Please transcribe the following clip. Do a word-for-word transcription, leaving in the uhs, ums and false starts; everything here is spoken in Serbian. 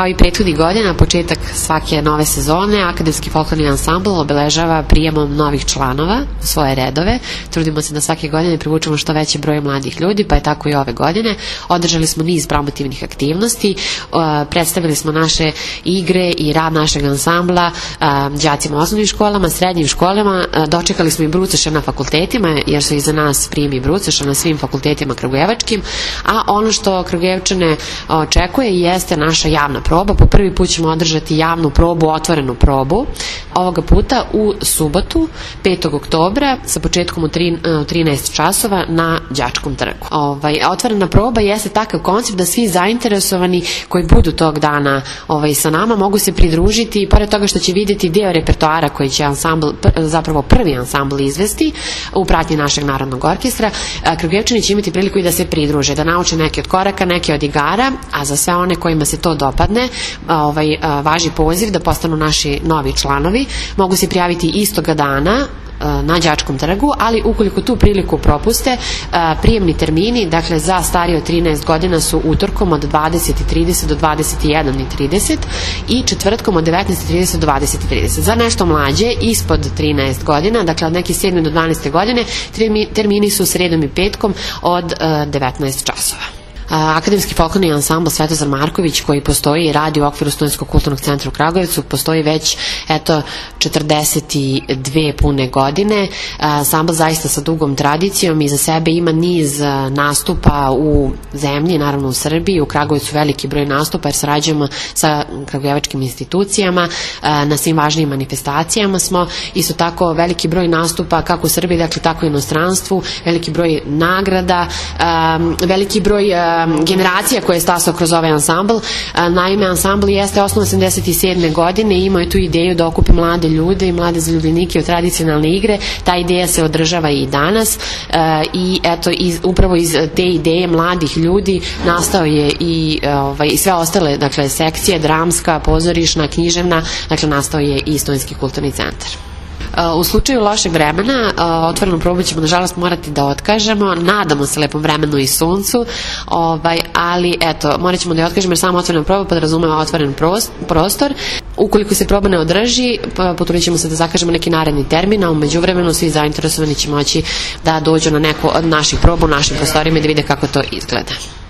Kao i prethodnih godina, početak svake nove sezone, Akademski folklorni ansambl obeležava prijemom novih članova u svoje redove. Trudimo se da svake godine privučemo što veći broj mladih ljudi, pa je tako i ove godine. Održali smo niz promotivnih aktivnosti, predstavili smo naše igre i rad našeg ansambla đacima u osnovnim školama, srednjim školama, dočekali smo i brucoše na fakultetima, jer su iza nas prijemi brucoša na svim fakultetima kragujevačkim, a ono što Kragujevčane očekuje jeste naša javna proba. Po prvi put ćemo održati javnu probu, otvorenu probu, ovoga puta u subotu, petog oktobra, sa početkom u trinaest časova na Đačkom trgu. Ovaj, otvorena proba jeste takav koncept da svi zainteresovani koji budu tog dana ovaj, sa nama mogu se pridružiti, pored toga što će vidjeti deo repertoara koji će ansambl, zapravo prvi ansambl izvesti u pratnji našeg narodnog orkestra. Kragujevčani će imati priliku i da se pridruže, da nauče neke od koraka, neke od igara, a za sve one kojima se to dopadne ovaj, važi poziv da postanu naši novi članovi. Mogu se prijaviti istoga dana na Đačkom trgu, ali ukoliko tu priliku propuste, prijemni termini, dakle za starije od trinaest godina su utorkom od dvadeset i trideset do dvadeset i jedan i trideset i četvrtkom od devetnaest i trideset do dvadeset i trideset. Za nešto mlađe, ispod trinaest godina, dakle od neke sedme do dvanaeste godine, termini su sredom i petkom od devetnaest časova. Akademski folklorni ansambl Svetozar Marković, koji postoji i radi u okviru Studentskog kulturnog centra u Kragujevcu, postoji već eto četrdeset dve pune godine. Ansambl zaista sa dugom tradicijom i za sebe ima niz nastupa u zemlji, naravno u Srbiji, u Kragujevcu veliki broj nastupa jer sarađujemo sa kragujevačkim institucijama, na svim važnijim manifestacijama smo, isto tako veliki broj nastupa kako u Srbiji, dakle tako i u inostranstvu, veliki broj nagrada, veliki broj generacija koja je stasao kroz ovaj ansambl. Naime, ansambl jeste osnovan osamdeset sedme godine i imao je tu ideju da okupi mlade ljude i mlade zaljubljenike od tradicionalne igre. Ta ideja se održava i danas i eto, upravo iz te ideje mladih ljudi nastao je i ovaj, sve ostale, dakle, sekcije, dramska, pozorišna, književna, dakle, nastao je i Studentski kulturni centar. U slučaju lošeg vremena, otvorenu probu ćemo nažalost morati da otkažemo, nadamo se lepom vremenu i suncu, ovaj, ali eto, morat ćemo da je otkažemo jer samo otvorena proba podrazumeva otvoren prostor. Ukoliko se proba ne održi, potrudit ćemo se da zakažemo neki naredni termin, a u međuvremenu svi zainteresovani će moći da dođu na neku od naših proba u našim prostorima i da vide kako to izgleda.